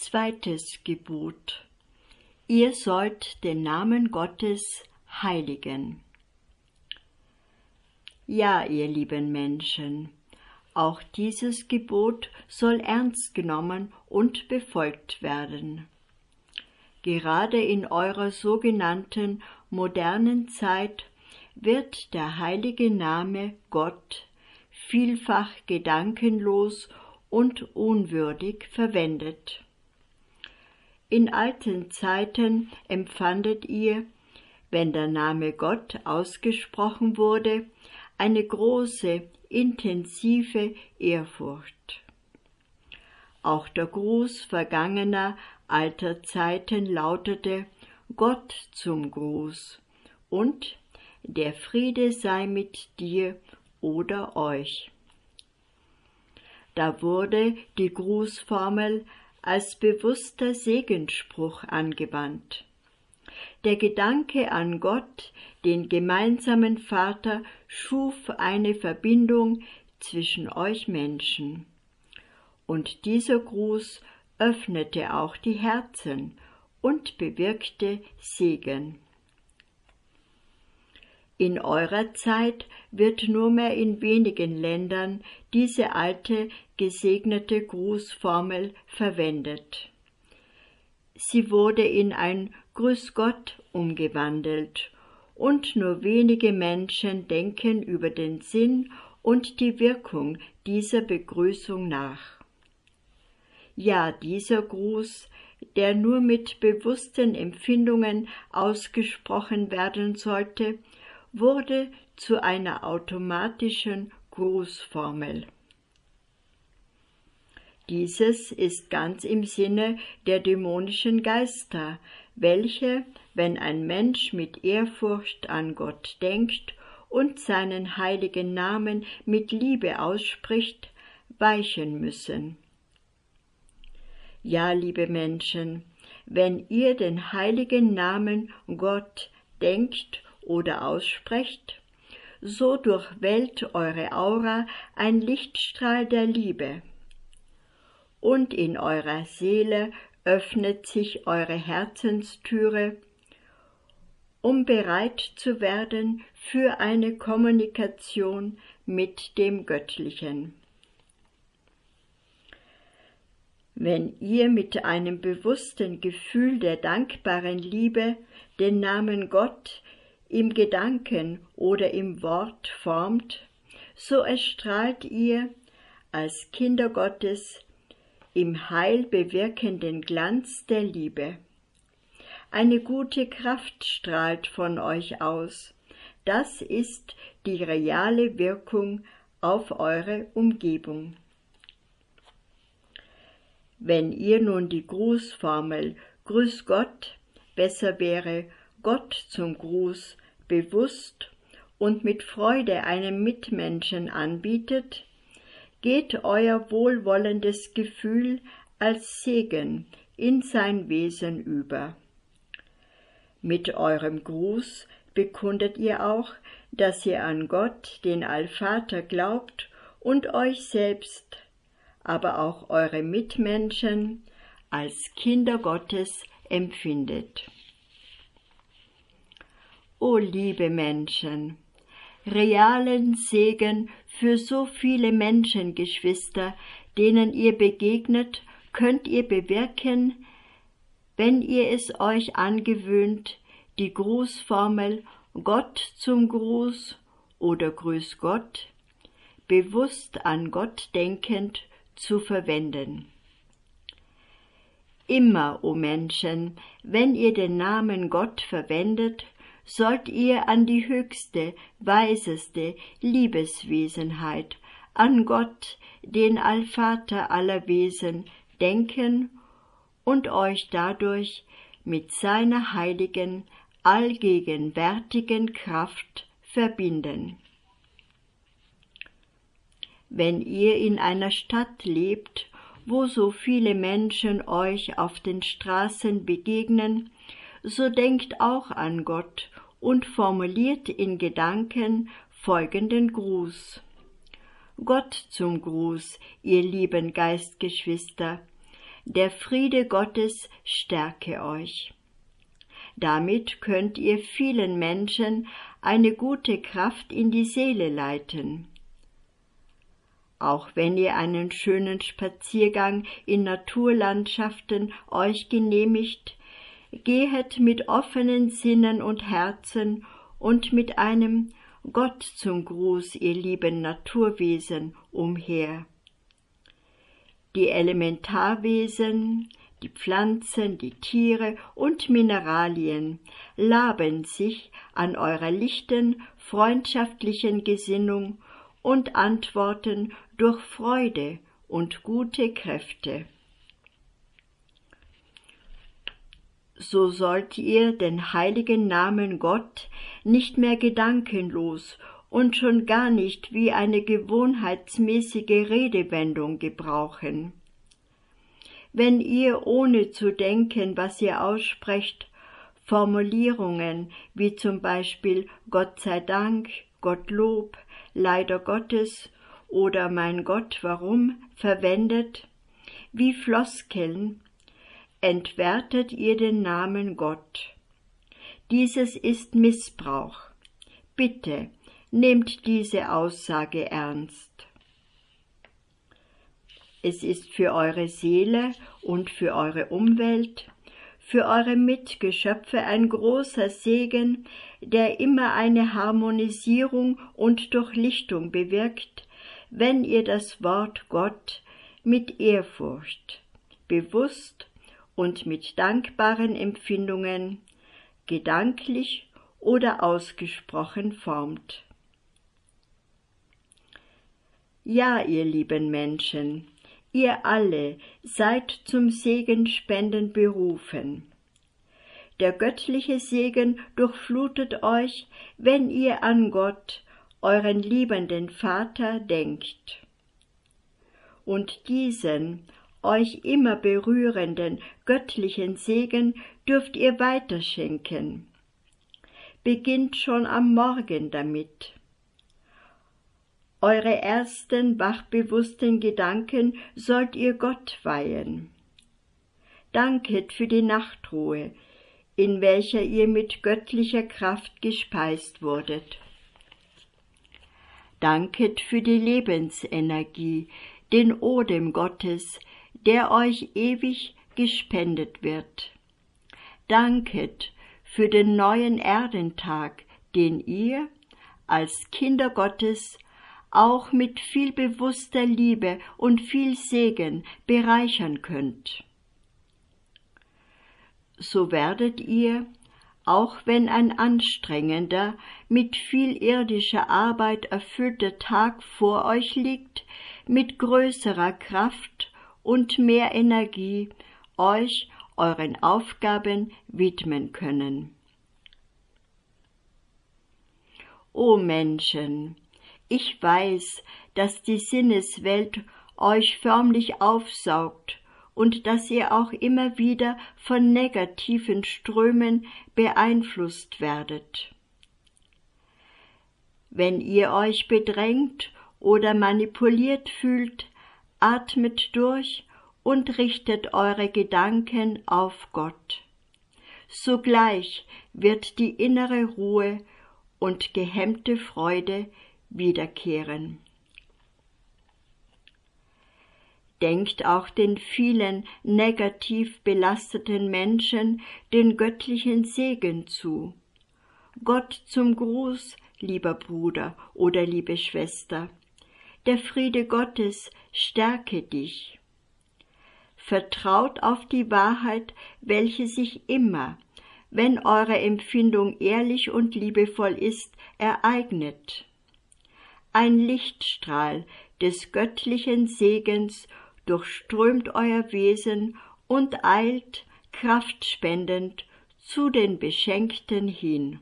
Zweites Gebot. Ihr sollt den Namen Gottes heiligen. Ja, ihr lieben Menschen, auch dieses Gebot soll ernst genommen und befolgt werden. Gerade in eurer sogenannten modernen Zeit wird der heilige Name Gott vielfach gedankenlos und unwürdig verwendet. In alten Zeiten empfandet ihr, wenn der Name Gott ausgesprochen wurde, eine große, intensive Ehrfurcht. Auch der Gruß vergangener alter Zeiten lautete Gott zum Gruß und der Friede sei mit dir oder euch. Da wurde die Grußformel als bewusster Segensspruch angewandt. Der Gedanke an Gott, den gemeinsamen Vater, schuf eine Verbindung zwischen euch Menschen. Und dieser Gruß öffnete auch die Herzen und bewirkte Segen. In eurer Zeit wird nur mehr in wenigen Ländern diese alte, gesegnete Grußformel verwendet. Sie wurde in ein Grüß Gott umgewandelt und nur wenige Menschen denken über den Sinn und die Wirkung dieser Begrüßung nach. Ja, dieser Gruß, der nur mit bewussten Empfindungen ausgesprochen werden sollte, wurde zu einer automatischen Grußformel. Dieses ist ganz im Sinne der dämonischen Geister, welche, wenn ein Mensch mit Ehrfurcht an Gott denkt und seinen heiligen Namen mit Liebe ausspricht, weichen müssen. Ja, liebe Menschen, wenn ihr den heiligen Namen Gott denkt oder aussprecht, so durchwellt eure Aura ein Lichtstrahl der Liebe. Und in eurer Seele öffnet sich eure Herzenstüre, um bereit zu werden für eine Kommunikation mit dem Göttlichen. Wenn ihr mit einem bewussten Gefühl der dankbaren Liebe den Namen Gott im Gedanken oder im Wort formt, so erstrahlt ihr als Kinder Gottes im heilbewirkenden Glanz der Liebe. Eine gute Kraft strahlt von euch aus. Das ist die reale Wirkung auf eure Umgebung. Wenn ihr nun die Grußformel Grüß Gott, besser wäre Gott zum Gruß, bewusst und mit Freude einem Mitmenschen anbietet, geht euer wohlwollendes Gefühl als Segen in sein Wesen über. Mit eurem Gruß bekundet ihr auch, dass ihr an Gott, den Allvater, glaubt und euch selbst, aber auch eure Mitmenschen als Kinder Gottes empfindet. O liebe Menschen, realen Segen für so viele Menschengeschwister, denen ihr begegnet, könnt ihr bewirken, wenn ihr es euch angewöhnt, die Grußformel Gott zum Gruß oder Grüß Gott, bewusst an Gott denkend, zu verwenden. Immer, o Menschen, wenn ihr den Namen Gott verwendet, sollt ihr an die höchste, weiseste Liebeswesenheit, an Gott, den Allvater aller Wesen, denken und euch dadurch mit seiner heiligen, allgegenwärtigen Kraft verbinden. Wenn ihr in einer Stadt lebt, wo so viele Menschen euch auf den Straßen begegnen, so denkt auch an Gott und formuliert in Gedanken folgenden Gruß. Gott zum Gruß, ihr lieben Geistgeschwister, Der Friede Gottes stärke euch. Damit könnt ihr vielen Menschen eine gute Kraft in die Seele leiten. Auch wenn ihr einen schönen Spaziergang in Naturlandschaften euch genehmigt, gehet mit offenen Sinnen und Herzen und mit einem Gott zum Gruß, ihr lieben Naturwesen, umher. Die Elementarwesen, die Pflanzen, die Tiere und Mineralien laben sich an eurer lichten, freundschaftlichen Gesinnung und antworten durch Freude und gute Kräfte. So sollt ihr den heiligen Namen Gott nicht mehr gedankenlos und schon gar nicht wie eine gewohnheitsmäßige Redewendung gebrauchen. Wenn ihr, ohne zu denken, was ihr aussprecht, Formulierungen wie zum Beispiel Gott sei Dank, Gottlob, leider Gottes oder mein Gott, warum verwendet, wie Floskeln, entwertet ihr den Namen Gott. Dieses ist Missbrauch. Bitte, nehmt diese Aussage ernst. Es ist für eure Seele und für eure Umwelt, für eure Mitgeschöpfe ein großer Segen, der immer eine Harmonisierung und Durchlichtung bewirkt, wenn ihr das Wort Gott mit Ehrfurcht, bewusst und mit dankbaren Empfindungen, gedanklich oder ausgesprochen formt. Ja, ihr lieben Menschen, ihr alle seid zum Segenspenden berufen. Der göttliche Segen durchflutet euch, wenn ihr an Gott, euren liebenden Vater, denkt. Und diesen, euch immer berührenden göttlichen Segen dürft ihr weiterschenken. Beginnt schon am Morgen damit. Eure ersten wachbewussten Gedanken sollt ihr Gott weihen. Danket für die Nachtruhe, in welcher ihr mit göttlicher Kraft gespeist wurdet. Danket für die Lebensenergie, den Odem Gottes, der euch ewig gespendet wird. Danket für den neuen Erdentag, den ihr, als Kinder Gottes, auch mit viel bewusster Liebe und viel Segen bereichern könnt. So werdet ihr, auch wenn ein anstrengender, mit viel irdischer Arbeit erfüllter Tag vor euch liegt, mit größerer Kraft und mehr Energie euch euren Aufgaben widmen können. O Menschen, ich weiß, dass die Sinneswelt euch förmlich aufsaugt und dass ihr auch immer wieder von negativen Strömen beeinflusst werdet. Wenn ihr euch bedrängt oder manipuliert fühlt, atmet durch und richtet eure Gedanken auf Gott. Sogleich wird die innere Ruhe und gehemmte Freude wiederkehren. Denkt auch den vielen negativ belasteten Menschen den göttlichen Segen zu. Gott zum Gruß, lieber Bruder oder liebe Schwester. Der Friede Gottes stärke dich. Vertraut auf die Wahrheit, welche sich immer, wenn eure Empfindung ehrlich und liebevoll ist, ereignet. Ein Lichtstrahl des göttlichen Segens durchströmt euer Wesen und eilt, kraftspendend, zu den Beschenkten hin.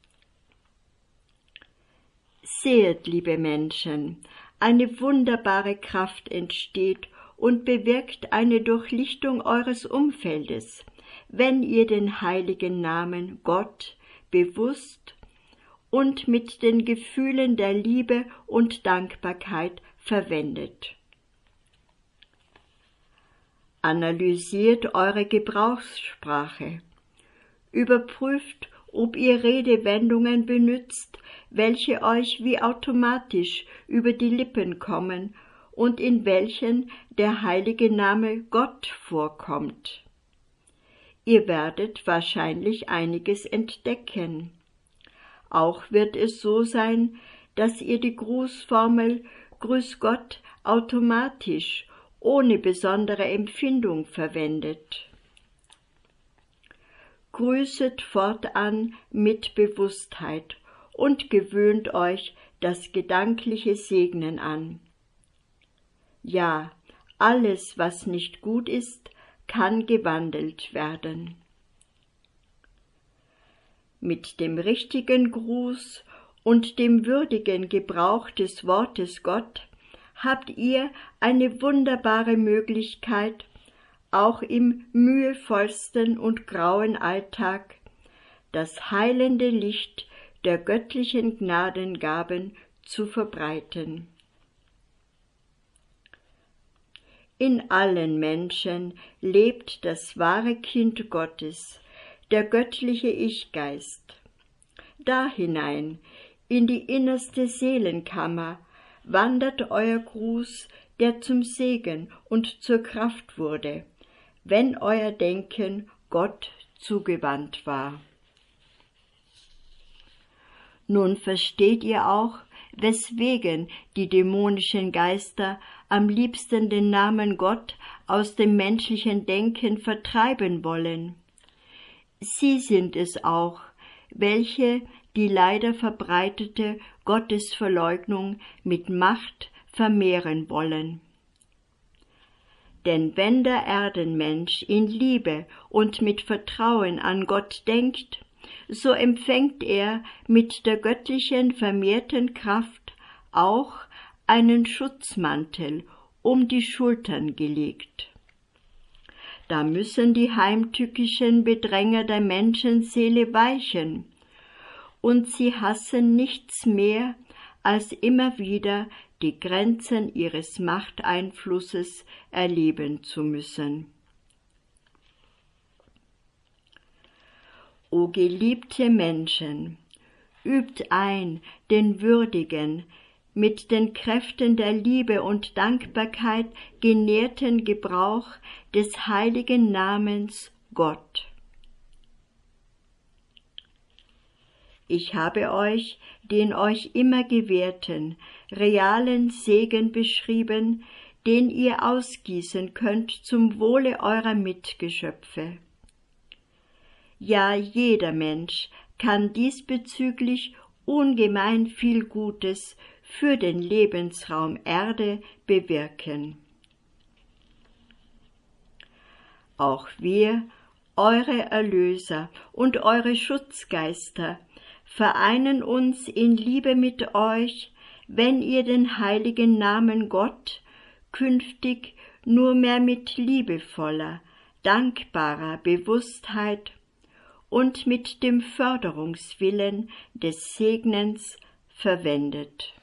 Sehet, liebe Menschen, eine wunderbare Kraft entsteht und bewirkt eine Durchlichtung eures Umfeldes, wenn ihr den heiligen Namen Gott bewusst und mit den Gefühlen der Liebe und Dankbarkeit verwendet. Analysiert eure Gebrauchssprache. Überprüft, ob ihr Redewendungen benützt, welche euch wie automatisch über die Lippen kommen und in welchen der heilige Name Gott vorkommt. Ihr werdet wahrscheinlich einiges entdecken. Auch wird es so sein, dass ihr die Grußformel Grüß Gott automatisch, ohne besondere Empfindung verwendet. Grüßet fortan mit Bewusstheit und gewöhnt euch das gedankliche Segnen an. Ja, alles, was nicht gut ist, kann gewandelt werden. Mit dem richtigen Gruß und dem würdigen Gebrauch des Wortes Gott habt ihr eine wunderbare Möglichkeit, auch im mühevollsten und grauen Alltag das heilende Licht der göttlichen Gnadengaben zu verbreiten. In allen Menschen lebt das wahre Kind Gottes, der göttliche Ich-Geist. Da hinein, in die innerste Seelenkammer, wandert euer Gruß, der zum Segen und zur Kraft wurde, wenn euer Denken Gott zugewandt war. Nun versteht ihr auch, weswegen die dämonischen Geister am liebsten den Namen Gott aus dem menschlichen Denken vertreiben wollen. Sie sind es auch, welche die leider verbreitete Gottesverleugnung mit Macht vermehren wollen. Denn wenn der Erdenmensch in Liebe und mit Vertrauen an Gott denkt, so empfängt er mit der göttlichen vermehrten Kraft auch einen Schutzmantel um die Schultern gelegt. Da müssen die heimtückischen Bedränger der Menschenseele weichen, und sie hassen nichts mehr, als immer wieder die Grenzen ihres Machteinflusses erleben zu müssen. O geliebte Menschen, übt ein den würdigen, mit den Kräften der Liebe und Dankbarkeit genährten Gebrauch des heiligen Namens Gott. Ich habe euch den euch immer gewährten, realen Segen beschrieben, den ihr ausgießen könnt zum Wohle eurer Mitgeschöpfe. Ja, jeder Mensch kann diesbezüglich ungemein viel Gutes für den Lebensraum Erde bewirken. Auch wir, eure Erlöser und eure Schutzgeister, vereinen uns in Liebe mit euch, wenn ihr den heiligen Namen Gott künftig nur mehr mit liebevoller, dankbarer Bewusstheit und mit dem Förderungswillen des Segnens verwendet.